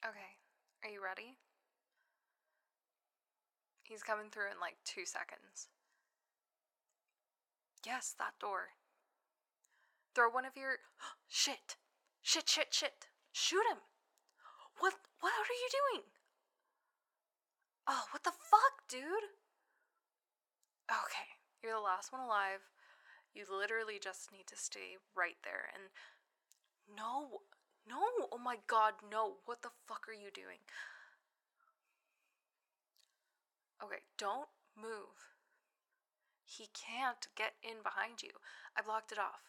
Okay, are you ready? He's coming through in like 2 seconds. Yes, that door. Throw one of your... Shit! Shit, shit, shit! Shoot him! What are you doing? Oh, what the fuck, dude? Okay, you're the last one alive. You literally just need to stay right there and... No! Oh my god, no! What the fuck are you doing? Okay, don't move. He can't get in behind you. I blocked it off.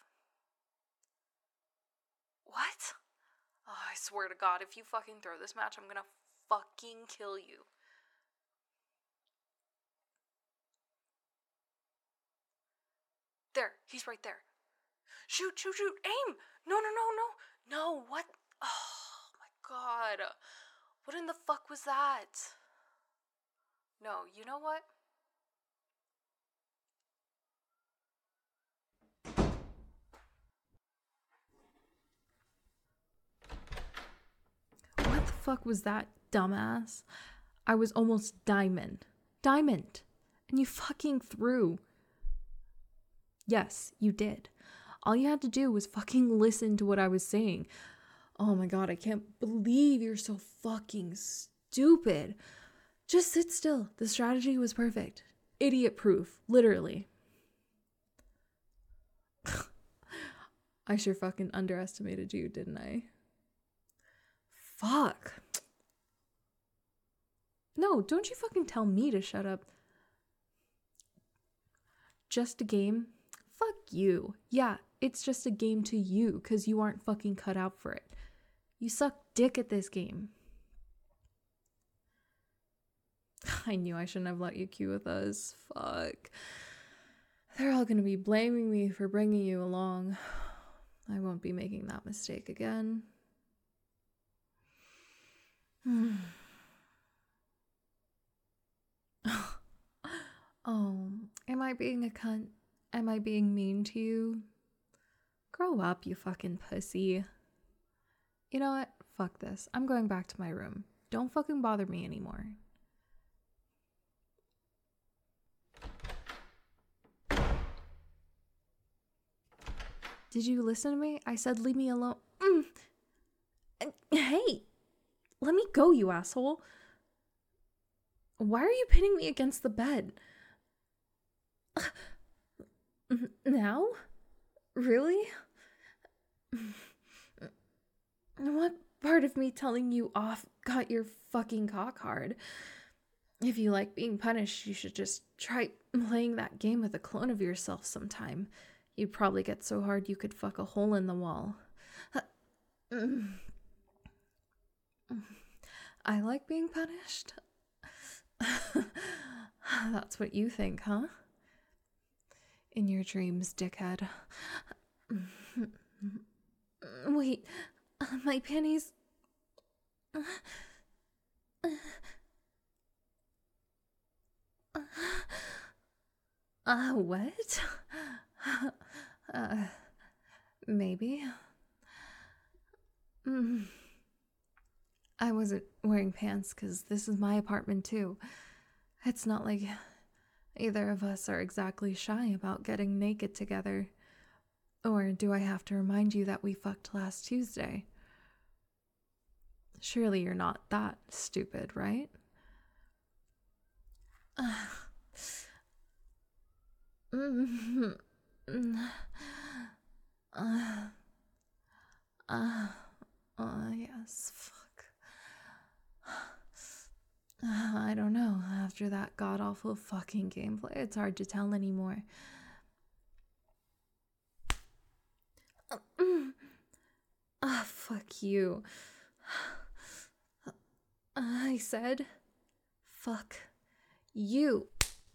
What? Oh, I swear to God, if you fucking throw this match, I'm gonna fucking kill you. There, he's right there. Shoot, aim! No. No, what? Oh my God. What in the fuck was that? No, you know what? What the fuck was that, dumbass? I was almost diamond. And you fucking threw. Yes, you did. All you had to do was fucking listen to what I was saying. Oh my God, I can't believe you're so fucking stupid. Just sit still. The strategy was perfect. Idiot proof, literally. I sure fucking underestimated you, didn't I? Fuck. No, don't you fucking tell me to shut up. Just a game? Fuck you. Yeah, it's just a game to you because you aren't fucking cut out for it. You suck dick at this game. I knew I shouldn't have let you queue with us. Fuck. They're all gonna be blaming me for bringing you along. I won't be making that mistake again. Oh, am I being a cunt? Am I being mean to you? Grow up, you fucking pussy. You know what? Fuck this. I'm going back to my room. Don't fucking bother me anymore. Did you listen to me? I said leave me alone. Hey! Let me go, you asshole. Why are you pinning me against the bed? Now? Really? What part of me telling you off got your fucking cock hard? If you like being punished, you should just try playing that game with a clone of yourself sometime. You'd probably get so hard you could fuck a hole in the wall. I like being punished? That's what you think, huh? In your dreams, dickhead. Wait, my panties... what? Maybe. I wasn't wearing pants because this is my apartment too. It's not like either of us are exactly shy about getting naked together. Or do I have to remind you that we fucked last Tuesday? Surely you're not that stupid, right? Yes, fuck. I don't know. After that god-awful fucking gameplay, it's hard to tell anymore. Fuck you. I said, fuck you.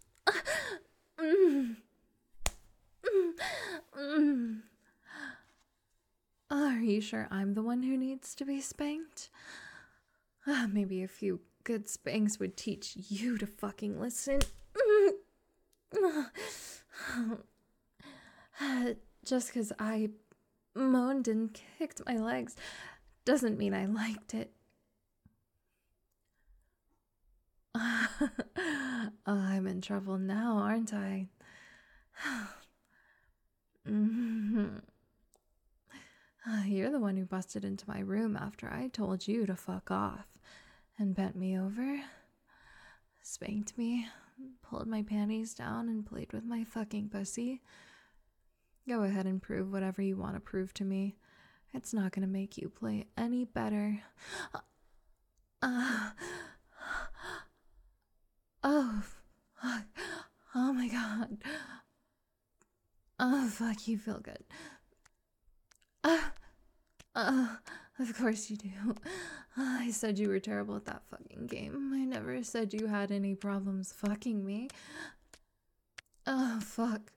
Are you sure I'm the one who needs to be spanked? Maybe a few good spanks would teach you to fucking listen. Just because I moaned and kicked my legs doesn't mean I liked it. I'm in trouble now, aren't I? Mhm. You're the one who busted into my room after I told you to fuck off and bent me over, spanked me, pulled my panties down, and played with my fucking pussy. Go ahead and prove whatever you want to prove to me. It's not gonna make you play any better. Uh, oh, fuck. Oh my god. Oh, fuck, you feel good. Uh, uh, of course you do. I said you were terrible at that fucking game. I never said you had any problems fucking me. Oh, fuck.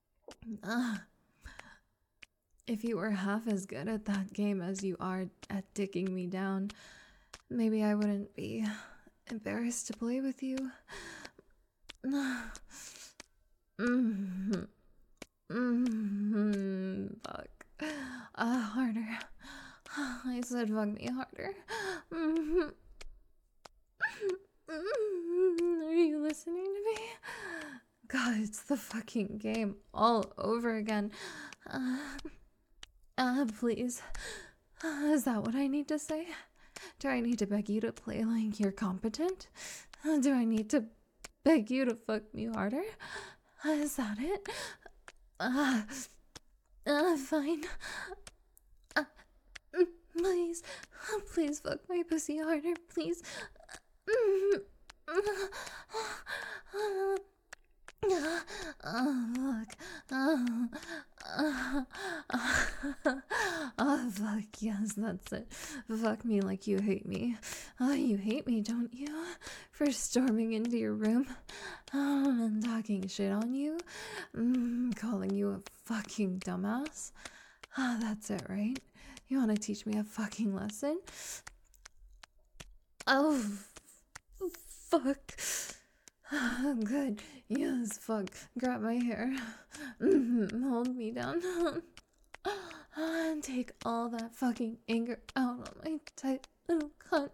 If you were half as good at that game as you are at dicking me down, maybe I wouldn't be embarrassed to play with you. Fuck. Harder. I said fuck me harder. Are you listening to me? God, it's the fucking game all over again. Please. Is that what I need to say? Do I need to beg you to play like you're competent? Do I need to beg you to fuck me harder? Is that it? Fine. Please. Please fuck my pussy harder, please. Oh, fuck. Oh, fuck. Yes, that's it. Fuck me like you hate me. Oh, you hate me, don't you? For storming into your room and talking shit on you. Calling you a fucking dumbass. Ah, that's it, right? You want to teach me a fucking lesson? Oh, fuck. Good. Yes, fuck. Grab my hair. Hold me down. And take all that fucking anger out on my tight little cunt.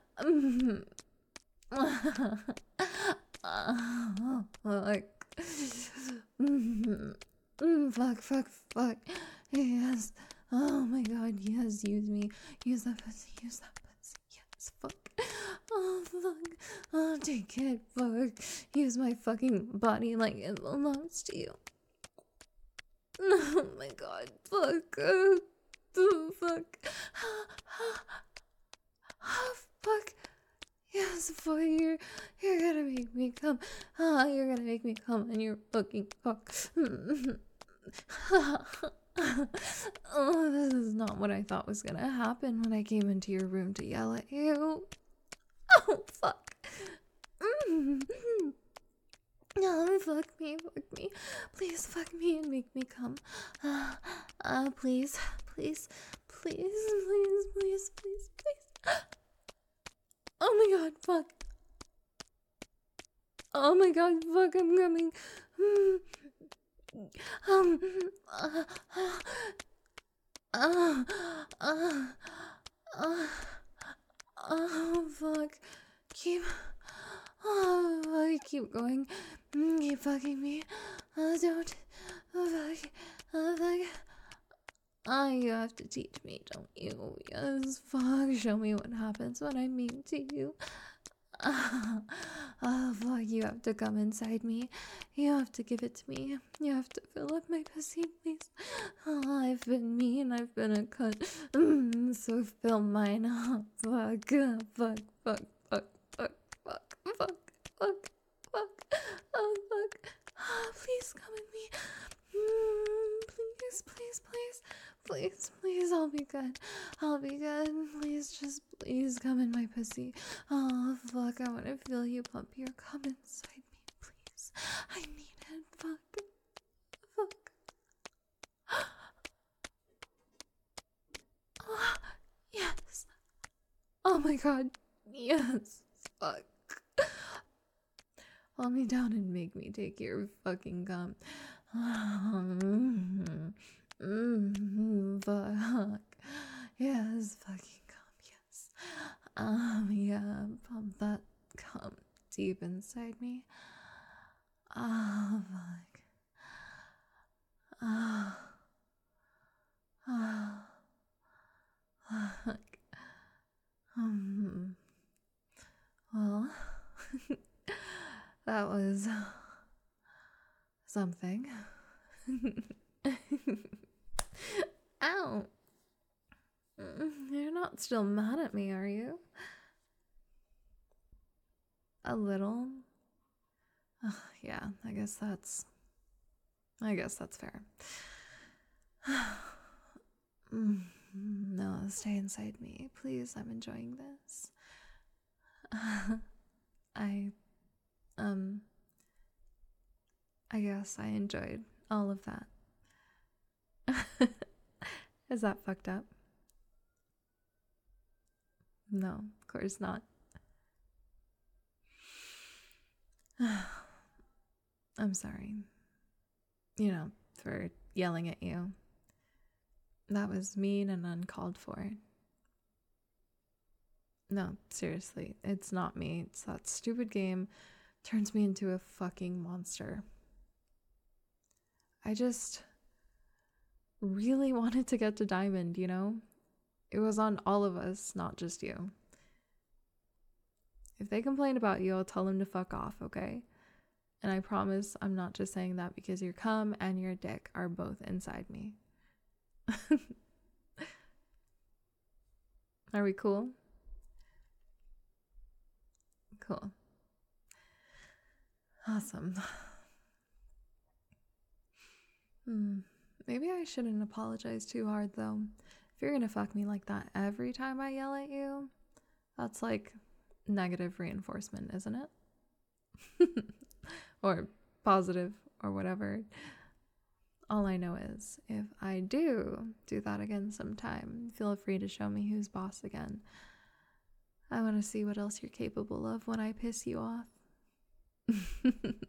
Fuck. Fuck. Yes. Oh my god, yes, use me. Use that pussy. Yes, fuck. Oh, fuck. Oh, take it, fuck. Use my fucking body like it belongs to you. Oh my god, fuck. Fuck. Oh, fuck. Yes, boy, you're gonna make me come. You're gonna make me come and you're fucking fuck. Oh, this is not what I thought was gonna happen when I came into your room to yell at you. Oh, fuck. No, fuck me. Please fuck me and make me come. Please. Oh my god, fuck. Oh my god, fuck, I'm coming. Oh, fuck. Keep going. Keep fucking me. Don't. Fuck. Fuck. You have to teach me, don't you? Yes, fuck. Show me what happens when I mean to you. Oh, fuck, you have to come inside me. You have to give it to me. You have to fill up my pussy, please. Oh, I've been mean. I've been a cunt. So fill mine up. Fuck. Oh, fuck. Oh, please come at me. Please, I'll be good. Please, just please come in my pussy. Oh, fuck, I want to feel you pump your cum inside me, please. I need it, fuck. Oh, yes. Oh my god, yes, fuck. Hold me down and make me take your fucking cum. Fuck. Yes, fucking cum, yes. Yeah, pump that cum deep inside me. Oh, fuck. Oh. Oh. Fuck. Well, that was something. Ow. You're not still mad at me, are you? A little? Yeah, I guess that's fair. No, stay inside me. Please, I'm enjoying this. I I guess I enjoyed all of that. Is that fucked up? No, of course not. I'm sorry. For yelling at you. That was mean and uncalled for. No, seriously, it's not me. It's that stupid game turns me into a fucking monster. I just really wanted to get to Diamond, It was on all of us, not just you. If they complain about you, I'll tell them to fuck off, okay? And I promise I'm not just saying that because your cum and your dick are both inside me. Are we cool? Cool. Awesome. Maybe I shouldn't apologize too hard, though. If you're gonna fuck me like that every time I yell at you, that's like negative reinforcement, isn't it? Or positive, or whatever. All I know is, if I do that again sometime, feel free to show me who's boss again. I want to see what else you're capable of when I piss you off.